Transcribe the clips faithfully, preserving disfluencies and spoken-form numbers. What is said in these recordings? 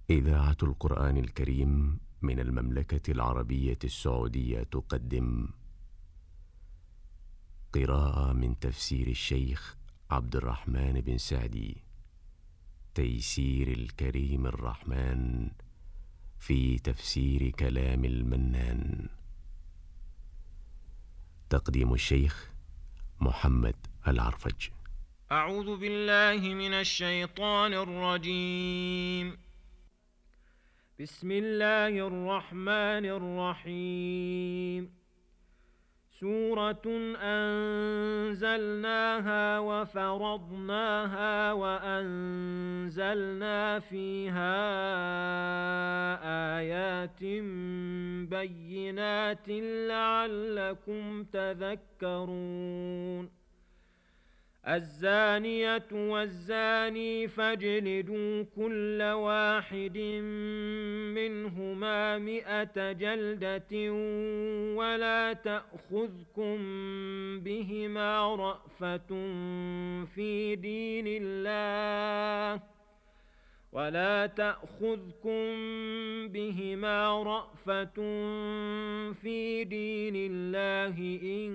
إذاعة القرآن الكريم من المملكة العربية السعودية تقدم قراءة من تفسير الشيخ عبد الرحمن بن سعدي، تيسير الكريم الرحمن في تفسير كلام المنان. تقديم الشيخ محمد العرفج. أعوذ بالله من الشيطان الرجيم. بسم الله الرحمن الرحيم. سورة أنزلناها وفرضناها وأنزلنا فيها آيات بينات لعلكم تذكرون. الزانية والزاني فاجلدوا كل واحد منهما مئة جلدة ولا تأخذكم بهما رأفة في دين الله ولا تأخذكم بهما رأفة في دين الله إن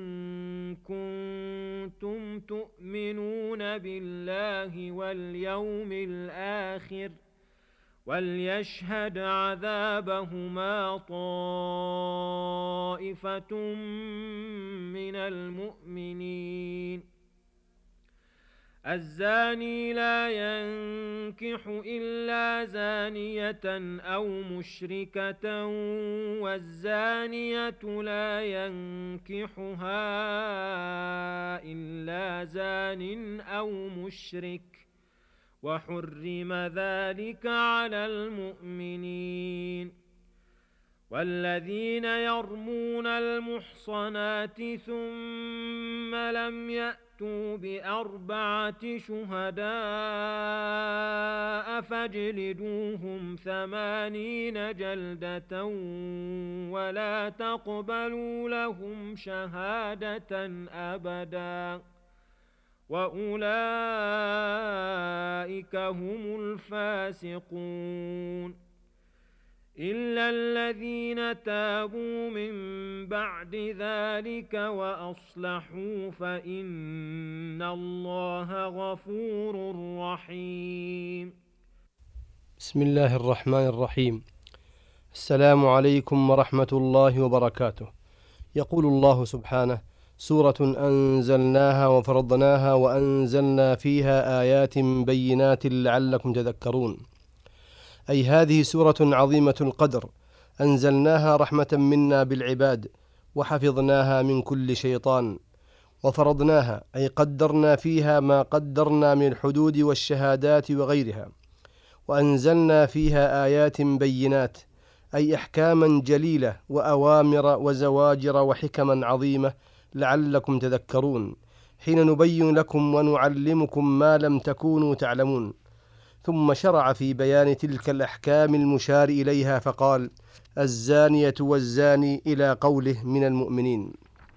كنتم تؤمنون بالله واليوم الآخر وليشهد عذابهما طائفة من المؤمنين. الزاني لا ينكح إلا زانية أو مشركة والزانية لا ينكحها إلا زان أو مشرك وحرم ذلك على المؤمنين. والذين يرمون المحصنات ثم لم يأتوا بأربعة شهداء فاجلدوهم ثمانين جلدة ولا تقبلوا لهم شهادة أبدا وأولئك هم الفاسقون. إلا الذين تابوا من بعد ذلك وأصلحوا فإن الله غفور رحيم. بسم الله الرحمن الرحيم. السلام عليكم ورحمة الله وبركاته. يقول الله سبحانه: سورة أنزلناها وفرضناها وأنزلنا فيها آيات بينات لعلكم تذكرون. أي هذه سورة عظيمة القدر أنزلناها رحمة منا بالعباد وحفظناها من كل شيطان، وفرضناها أي قدرنا فيها ما قدرنا من الحدود والشهادات وغيرها، وأنزلنا فيها آيات بينات أي أحكاما جليلة وأوامر وزواجر وحكما عظيمة لعلكم تذكرون، حين نبين لكم ونعلمكم ما لم تكونوا تعلمون. ثم شرع في بيان تلك الأحكام المشار إليها فقال: الزانية والزاني إلى قوله من المؤمنين.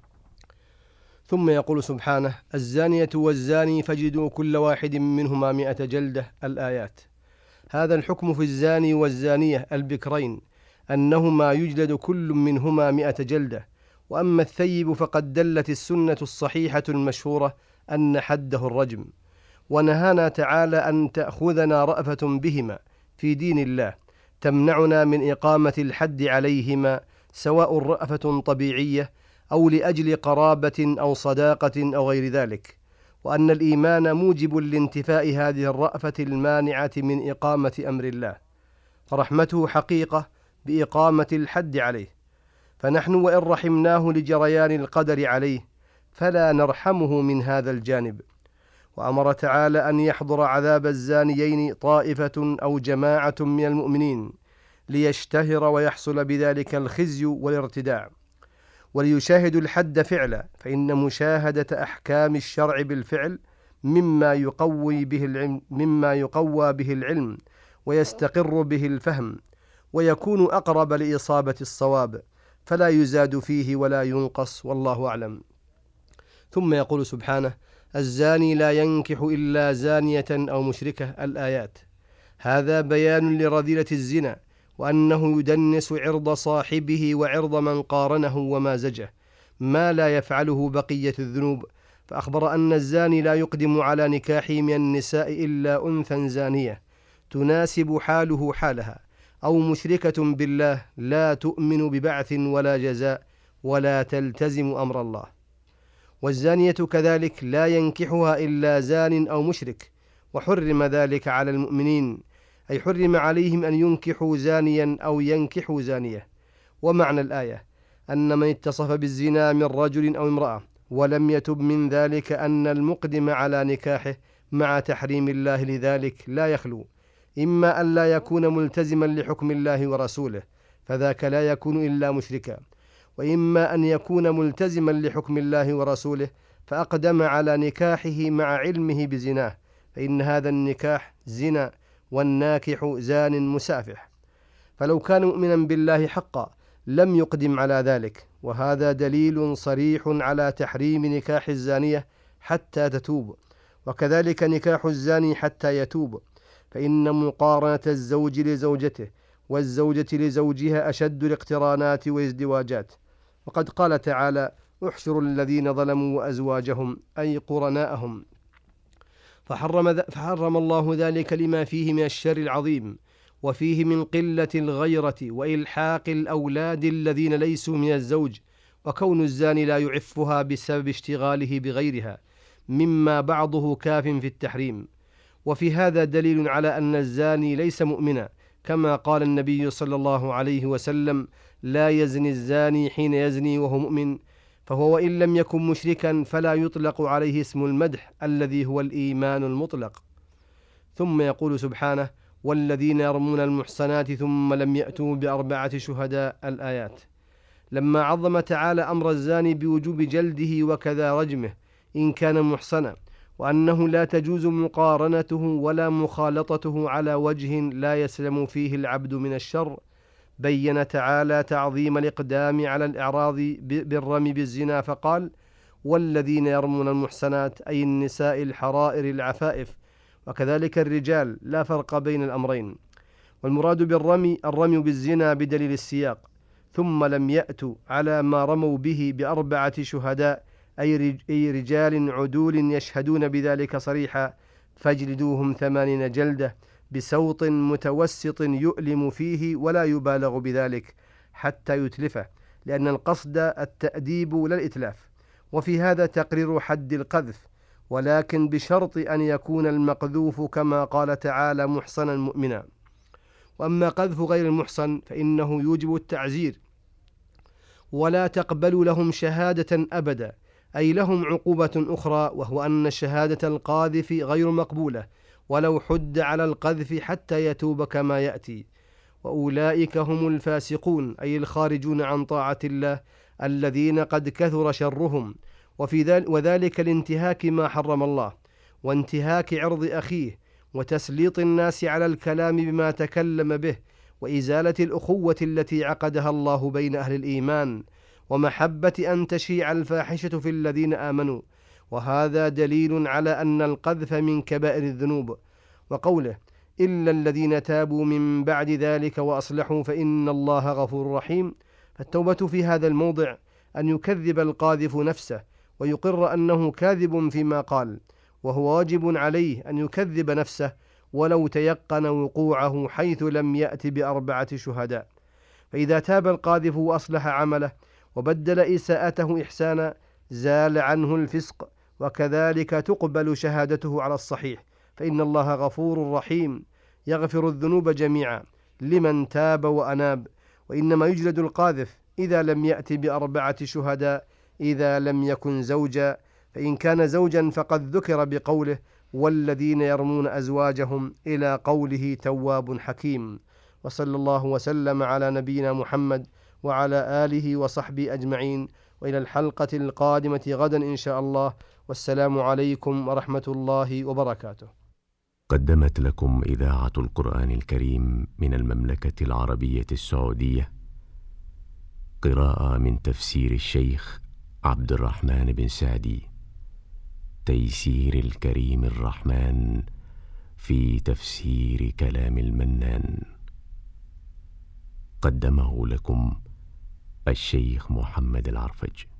ثم يقول سبحانه: الزانية والزاني فاجلدوا كل واحد منهما مئة جلدة. الآيات. هذا الحكم في الزاني والزانية البكرين أنهما يجلد كل منهما مئة جلدة. وأما الثيب فقد دلت السنة الصحيحة المشهورة أن حده الرجم، ونهانا تعالى أن تأخذنا رأفة بهما في دين الله تمنعنا من إقامة الحد عليهما، سواء رأفة طبيعية أو لأجل قرابة أو صداقة أو غير ذلك، وأن الإيمان موجب لانتفاء هذه الرأفة المانعة من إقامة أمر الله، فرحمته حقيقة بإقامة الحد عليه، فنحن وإن رحمناه لجريان القدر عليه فلا نرحمه من هذا الجانب. وأمر تعالى أن يحضر عذاب الزانيين طائفة أو جماعة من المؤمنين ليشتهر ويحصل بذلك الخزي والارتداع، وليشاهدوا الحد فعلا، فإن مشاهدة أحكام الشرع بالفعل مما يقوي به العلم مما يقوى به العلم ويستقر به الفهم ويكون أقرب لإصابة الصواب، فلا يزاد فيه ولا ينقص، والله أعلم. ثم يقول سبحانه: الزاني لا ينكح إلا زانية أو مشركة. الآيات. هذا بيان لرذيلة الزنا، وأنه يدنس عرض صاحبه وعرض من قارنه ومازجه، ما لا يفعله بقية الذنوب. فأخبر أن الزاني لا يقدم على نكاحه من النساء إلا أنثى زانية تناسب حاله حالها، أو مشركة بالله لا تؤمن ببعث ولا جزاء ولا تلتزم أمر الله. والزانية كذلك لا ينكحها إلا زان أو مشرك، وحرم ذلك على المؤمنين، أي حرم عليهم أن ينكحوا زانيا أو ينكحوا زانية. ومعنى الآية أن من اتصف بالزنا من رجل أو امرأة ولم يتب من ذلك أن المقدم على نكاحه مع تحريم الله لذلك لا يخلو، إما أن لا يكون ملتزما لحكم الله ورسوله فذاك لا يكون إلا مشركا، وإما أن يكون ملتزما لحكم الله ورسوله فأقدم على نكاحه مع علمه بزناه، فإن هذا النكاح زنا، والناكح زان مسافح. فلو كان مؤمنا بالله حقا لم يقدم على ذلك، وهذا دليل صريح على تحريم نكاح الزانية حتى تتوب، وكذلك نكاح الزاني حتى يتوب، فإن مقارنة الزوج لزوجته والزوجة لزوجها أشد الاقترانات والازدواجات. وقد قال تعالى: احشروا الذين ظلموا وأزواجهم أي قرناءهم، فحرم, فحرم الله ذلك لما فيه من الشر العظيم، وفيه من قلة الغيرة وإلحاق الأولاد الذين ليسوا من الزوج، وكون الزاني لا يعفها بسبب اشتغاله بغيرها، مما بعضه كاف في التحريم. وفي هذا دليل على أن الزاني ليس مؤمنا، كما قال النبي صلى الله عليه وسلم: لا يزني الزاني حين يزني وهو مؤمن، فهو وإن لم يكن مشركا فلا يطلق عليه اسم المدح الذي هو الإيمان المطلق. ثم يقول سبحانه: والذين يرمون المحصنات ثم لم يأتوا بأربعة شهداء، الآيات، لما عظم تعالى أمر الزاني بوجوب جلده وكذا رجمه إن كان محصنا، وأنه لا تجوز مقارنته ولا مخالطته على وجه لا يسلم فيه العبد من الشر، بين تعالى تعظيم الإقدام على الإعراض بالرمي بالزنا فقال: والذين يرمون المحصنات، أي النساء الحرائر العفائف، وكذلك الرجال، لا فرق بين الأمرين. والمراد بالرمي الرمي بالزنا بدليل السياق: ثم لم يأتوا على ما رموا به بأربعة شهداء، أي رجال عدول يشهدون بذلك صريحا، فاجلدوهم ثمانين جلدة بسوط متوسط يؤلم فيه ولا يبالغ بذلك حتى يتلفه، لأن القصد التأديب لا الإتلاف. وفي هذا تقرير حد القذف، ولكن بشرط أن يكون المقذوف كما قال تعالى محصنا مؤمنا. وأما قذف غير المحصن فإنه يوجب التعزير، ولا تقبل لهم شهادة أبدا، أي لهم عقوبة أخرى، وهو أن شهادة القاذف غير مقبولة ولو حد على القذف حتى يتوب كما يأتي. وأولئك هم الفاسقون، أي الخارجون عن طاعة الله، الذين قد كثر شرهم، وفي ذلك وذلك لانتهاك ما حرم الله، وانتهاك عرض أخيه، وتسليط الناس على الكلام بما تكلم به، وإزالة الأخوة التي عقدها الله بين أهل الإيمان، ومحبة أن تشيع الفاحشة في الذين آمنوا. وهذا دليل على أن القذف من كبائر الذنوب. وقوله: إلا الذين تابوا من بعد ذلك وأصلحوا فإن الله غفور رحيم، فالتوبة في هذا الموضع أن يكذب القاذف نفسه ويقر أنه كاذب فيما قال، وهو واجب عليه أن يكذب نفسه ولو تيقن وقوعه، حيث لم يأت بأربعة شهداء. فإذا تاب القاذف وأصلح عمله وبدل إساءته إحسانا زال عنه الفسق، وكذلك تقبل شهادته على الصحيح، فإن الله غفور رحيم يغفر الذنوب جميعا لمن تاب وأناب. وإنما يجلد القاذف إذا لم يأت بأربعة شهداء إذا لم يكن زوجا، فإن كان زوجا فقد ذكر بقوله: والذين يرمون أزواجهم، إلى قوله: تواب حكيم. وصلى الله وسلم على نبينا محمد وعلى آله وصحبه أجمعين، وإلى الحلقة القادمة غدا إن شاء الله، والسلام عليكم ورحمة الله وبركاته. قدمت لكم إذاعة القرآن الكريم من المملكة العربية السعودية قراءة من تفسير الشيخ عبد الرحمن بن سعدي، تيسير الكريم الرحمن، في تفسير كلام المنان. قدمه لكم الشيخ محمد العرفج.